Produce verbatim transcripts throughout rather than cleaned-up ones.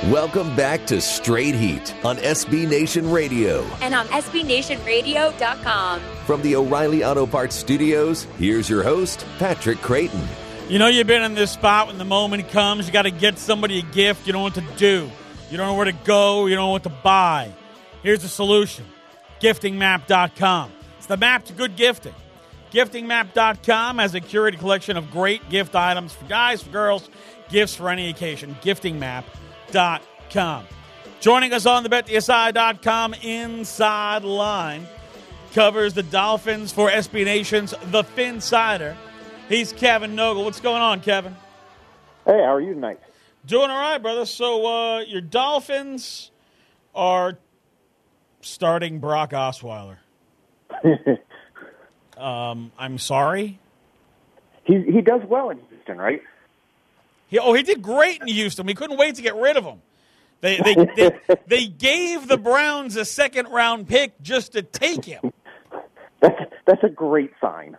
Welcome back to Straight Heat on S B Nation Radio. And on S B Nation Radio dot com. From the O'Reilly Auto Parts Studios, here's your host, Patrick Creighton. You know you've been in this spot when the moment comes. You got to get somebody a gift. You don't know what to do. You don't know where to go. You don't know what to buy. Here's the solution. Gifting Map dot com. It's the map to good gifting. Gifting Map dot com has a curated collection of great gift items for guys, for girls, gifts for any occasion. Gifting Map dot com. Joining us on the Bet D S I dot com Inside Line covers the Dolphins for S B Nation's The Phinsider. He's Kevin Nogle. What's going on, Kevin? Hey, how are you tonight? Doing all right, brother. So uh, your Dolphins are starting Brock Osweiler. um, I'm sorry? He he does well in Houston, right? He, oh, he did great in Houston. We couldn't wait to get rid of him. They they, they they gave the Browns a second round pick just to take him. That's that's a great sign.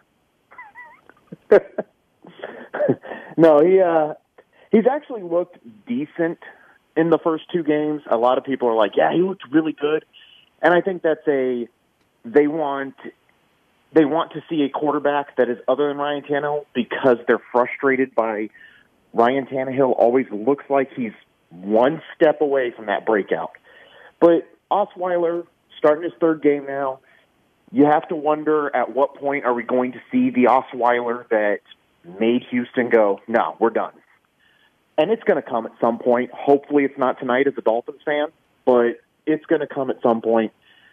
no, he uh, he's actually looked decent in the first two games. A lot of people are like, "Yeah, he looked really good," and I think that's a they want they want to see a quarterback that is other than Ryan Tannehill because they're frustrated by Ryan Tannehill. Always looks like he's one step away from that breakout. But Osweiler, starting his third game now, you have to wonder at what point are we going to see the Osweiler that made Houston go, no, we're done. And it's going to come at some point. Hopefully it's not tonight as a Dolphins fan, but it's going to come at some point.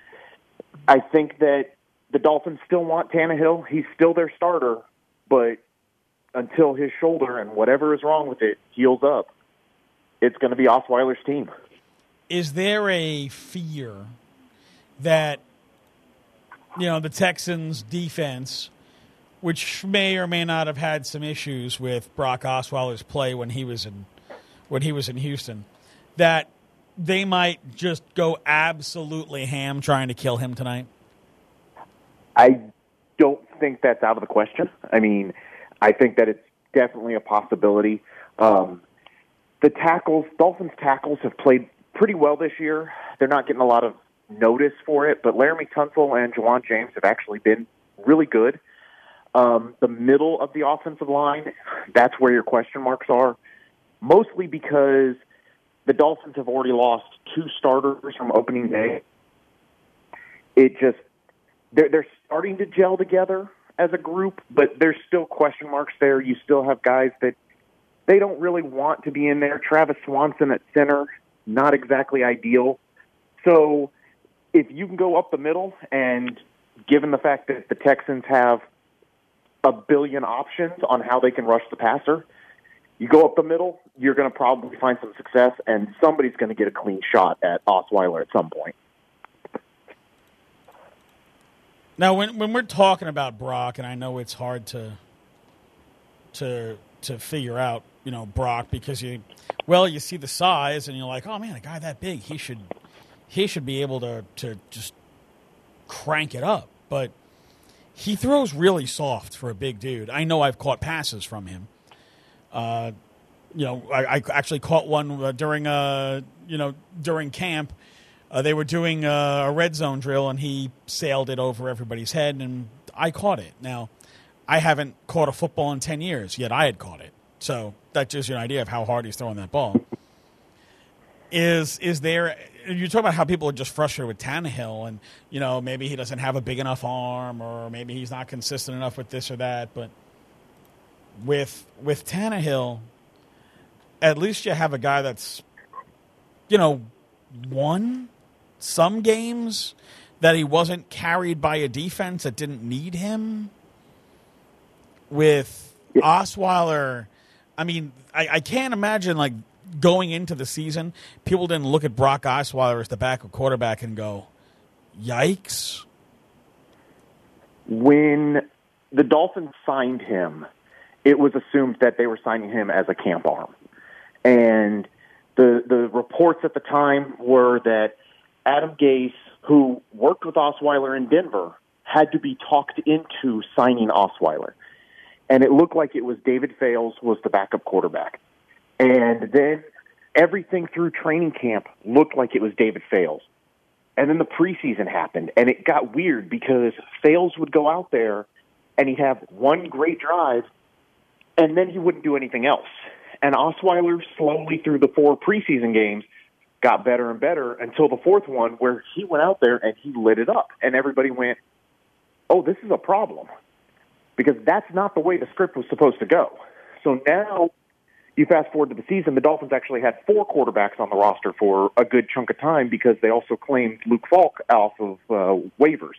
I think that the Dolphins still want Tannehill. He's still their starter, but until his shoulder and whatever is wrong with it heals up, it's going to be Osweiler's team. Is there a fear that, you know, the Texans' defense, which may or may not have had some issues with Brock Osweiler's play when he was in when he was in Houston, that they might just go absolutely ham trying to kill him tonight? I don't think that's out of the question. I mean, I think that it's definitely a possibility. Um, the tackles, Dolphins tackles have played pretty well this year. They're not getting a lot of notice for it, but Laramie Tunsil and Juwan James have actually been really good. Um, the middle of the offensive line, that's where your question marks are, mostly because the Dolphins have already lost two starters from opening day. It just, they're, they're starting to gel together as a group, but there's still question marks there. You still have guys that they don't really want to be in there. Travis Swanson at center, not exactly ideal. So if you can go up the middle, and given the fact that the Texans have a billion options on how they can rush the passer, you go up the middle, you're going to probably find some success, and somebody's going to get a clean shot at Osweiler at some point. Now, when when we're talking about Brock, and I know it's hard to to to figure out, you know, Brock, because you, well, you see the size, and you're like, oh man, a guy that big, he should he should be able to to just crank it up. But he throws really soft for a big dude. I know I've caught passes from him. Uh, you know, I, I actually caught one during uh you know during camp. Uh, they were doing uh, a red zone drill, and he sailed it over everybody's head, and I caught it. Now, I haven't caught a football in ten years, yet I had caught it. So that gives you an idea of how hard he's throwing that ball. Is is there – you talk about how people are just frustrated with Tannehill, and, you know, maybe he doesn't have a big enough arm, or maybe he's not consistent enough with this or that. But with with Tannehill, at least you have a guy that's, you know, won – some games, that he wasn't carried by a defense that didn't need him. With Osweiler, I mean, I, I can't imagine, like, going into the season, people didn't look at Brock Osweiler as the backup quarterback and go, yikes. When the Dolphins signed him, it was assumed that they were signing him as a camp arm. And the the reports at the time were that Adam Gase, who worked with Osweiler in Denver, had to be talked into signing Osweiler. And it looked like it was David Fales was the backup quarterback. And then everything through training camp looked like it was David Fales. And then the preseason happened, and it got weird because Fales would go out there and he'd have one great drive, and then he wouldn't do anything else. And Osweiler slowly through the four preseason games got better and better until the fourth one where he went out there and he lit it up. And everybody went, oh, this is a problem. Because that's not the way the script was supposed to go. So now you fast forward to the season, the Dolphins actually had four quarterbacks on the roster for a good chunk of time because they also claimed Luke Falk off of uh, waivers.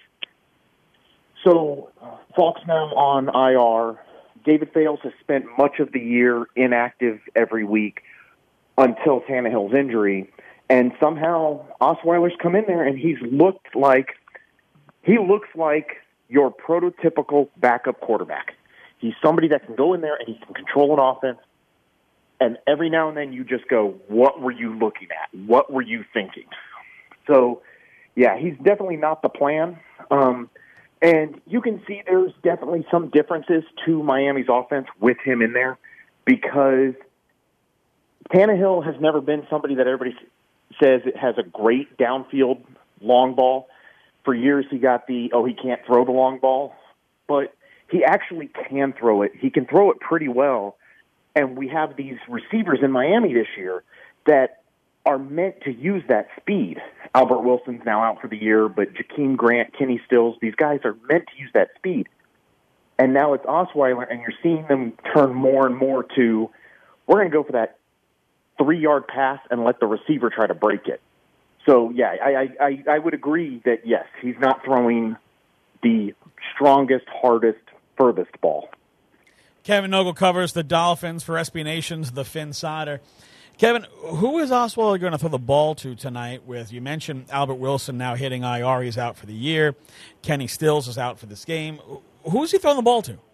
So Falk's now on I R. David Fales has spent much of the year inactive every week until Tannehill's injury. And somehow Osweiler's come in there and he's looked like he looks like your prototypical backup quarterback. He's somebody that can go in there and he can control an offense. And every now and then you just go, what were you looking at? What were you thinking? So, yeah, he's definitely not the plan. Um, and you can see there's definitely some differences to Miami's offense with him in there because Tannehill has never been somebody that everybody says it has a great downfield long ball. For years he got the, oh, he can't throw the long ball. But he actually can throw it. He can throw it pretty well. And we have these receivers in Miami this year that are meant to use that speed. Albert Wilson's now out for the year, but Jakeem Grant, Kenny Stills, these guys are meant to use that speed. And now it's Osweiler, and you're seeing them turn more and more to, we're going to go for that three-yard pass and let the receiver try to break it. So, yeah, I, I, I would agree that, yes, he's not throwing the strongest, hardest, furthest ball. Kevin Nogle covers the Dolphins for S B Nation's The Phinsider. Kevin, who is Osweiler going to throw the ball to tonight with? You mentioned Albert Wilson now hitting I R. He's out for the year. Kenny Stills is out for this game. Who's he throwing the ball to?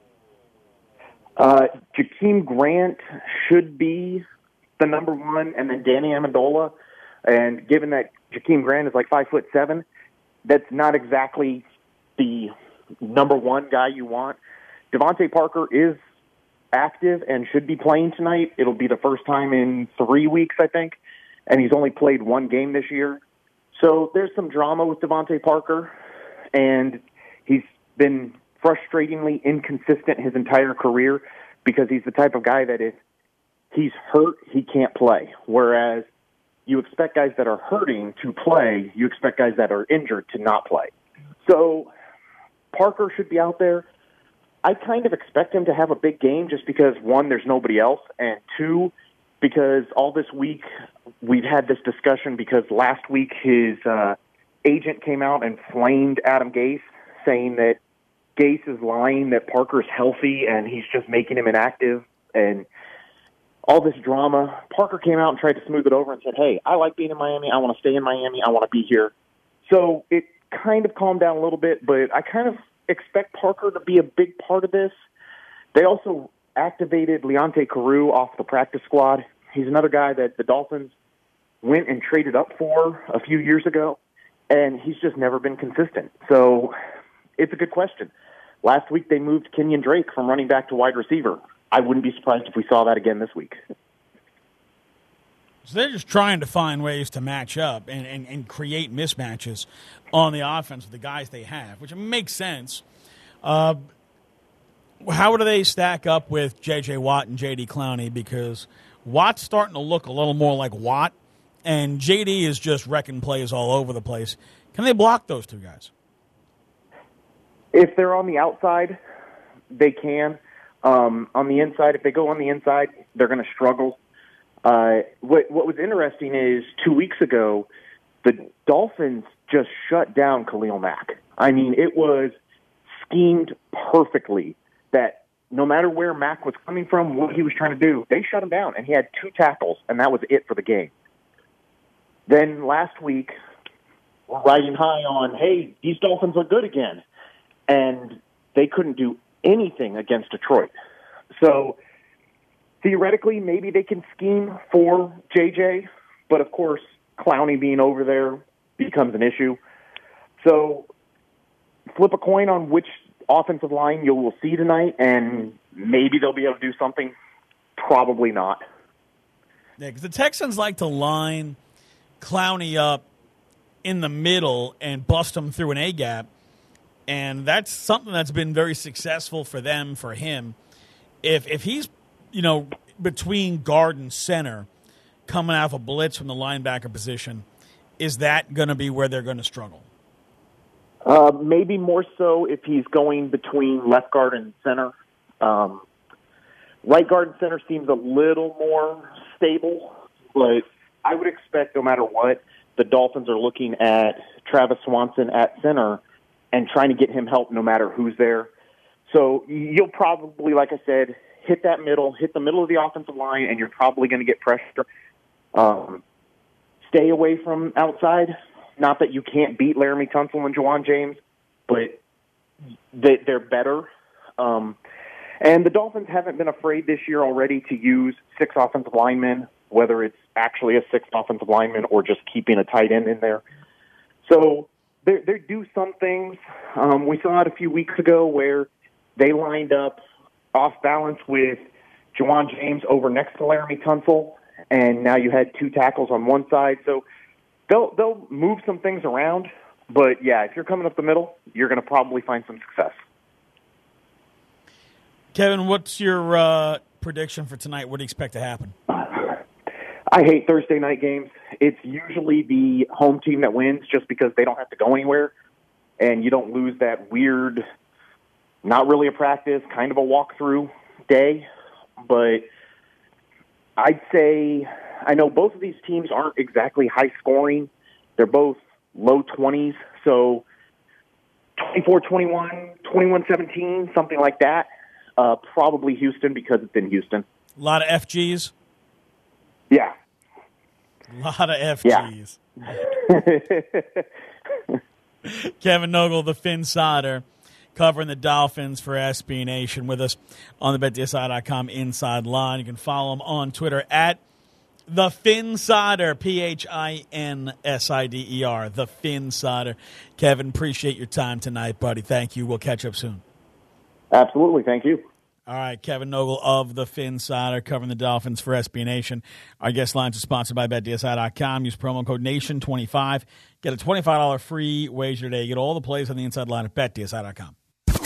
Uh, Jakeem Grant should be the number one, and then Danny Amendola. And given that Jakeem Grant is like five foot seven, that's not exactly the number one guy you want. Devontae Parker is active and should be playing tonight. It'll be the first time in three weeks, I think, and he's only played one game this year. So there's some drama with Devontae Parker, and he's been frustratingly inconsistent his entire career because he's the type of guy that if he's hurt, he can't play. Whereas you expect guys that are hurting to play, you expect guys that are injured to not play. So Parker should be out there. I kind of expect him to have a big game just because, one, there's nobody else, and two, because all this week we've had this discussion because last week his uh, agent came out and flamed Adam Gase, saying that Gase is lying, that Parker's healthy, and he's just making him inactive, and all this drama. Parker came out and tried to smooth it over and said, hey, I like being in Miami. I want to stay in Miami. I want to be here. So it kind of calmed down a little bit, but I kind of expect Parker to be a big part of this. They also activated Leonte Carew off the practice squad. He's another guy that the Dolphins went and traded up for a few years ago, and he's just never been consistent. So it's a good question. Last week they moved Kenyon Drake from running back to wide receiver. I wouldn't be surprised if we saw that again this week. So they're just trying to find ways to match up and, and, and create mismatches on the offense with the guys they have, which makes sense. Uh, how do they stack up with J J. Watt and J D. Clowney? Because Watt's starting to look a little more like Watt, and J D is just wrecking plays all over the place. Can they block those two guys? If they're on the outside, they can. Um, on the inside, if they go on the inside, they're going to struggle. Uh, what, what was interesting is two weeks ago, the Dolphins just shut down Khalil Mack. I mean, it was schemed perfectly that no matter where Mack was coming from, what he was trying to do, they shut him down, and he had two tackles, and that was it for the game. Then last week, we're riding high on, hey, these Dolphins are good again, and they couldn't do anything against Detroit. So theoretically, maybe they can scheme for J J, but of course, Clowney being over there becomes an issue. So flip a coin on which offensive line you will see tonight, and maybe they'll be able to do something. Probably not. Yeah, because the Texans like to line Clowney up in the middle and bust him through an A-gap, and that's something that's been very successful for them, for him. If if he's, you know, between guard and center, coming out of a blitz from the linebacker position, is that going to be where they're going to struggle? Uh, maybe more so if he's going between left guard and center. Um, right guard and center seems a little more stable, but I would expect no matter what, the Dolphins are looking at Travis Swanson at center and trying to get him help no matter who's there. So you'll probably, like I said, hit that middle, hit the middle of the offensive line, and you're probably going to get pressure. Um, stay away from outside. Not that you can't beat Laramie Tunsil and Juwan James, but they, they're better. Um, and the Dolphins haven't been afraid this year already to use six offensive linemen, whether it's actually a sixth offensive lineman or just keeping a tight end in there. So they they do some things. Um, we saw it a few weeks ago where they lined up off balance with Juwan James over next to Laramie Tunsil, and now you had two tackles on one side. So they'll they'll move some things around, but yeah, if you're coming up the middle, you're going to probably find some success. Kevin, what's your uh, prediction for tonight? What do you expect to happen? I hate Thursday night games. It's usually the home team that wins just because they don't have to go anywhere, and you don't lose that weird, not really a practice, kind of a walkthrough day. But I'd say, I know both of these teams aren't exactly high scoring. They're both low twenties, so twenty-four twenty-one, twenty-one seventeen, something like that. Uh, probably Houston because it's in Houston. A lot of F Gs? Yeah. A lot of F Gs. Yeah. Kevin Nogle, the Finn Sider, covering the Dolphins for S B Nation with us on the Bet D S I dot com Inside Line. You can follow him on Twitter at The Finn Sider, P H I N S I D E R, The Finn Sider. Kevin, appreciate your time tonight, buddy. Thank you. We'll catch up soon. Absolutely. Thank you. All right, Kevin Nogle of the Finn Sider covering the Dolphins for S B Nation. Our guest lines are sponsored by Bet D S I dot com. Use promo code Nation twenty-five. Get a twenty-five dollars free wager today. Get all the plays on the inside line at Bet D S I dot com.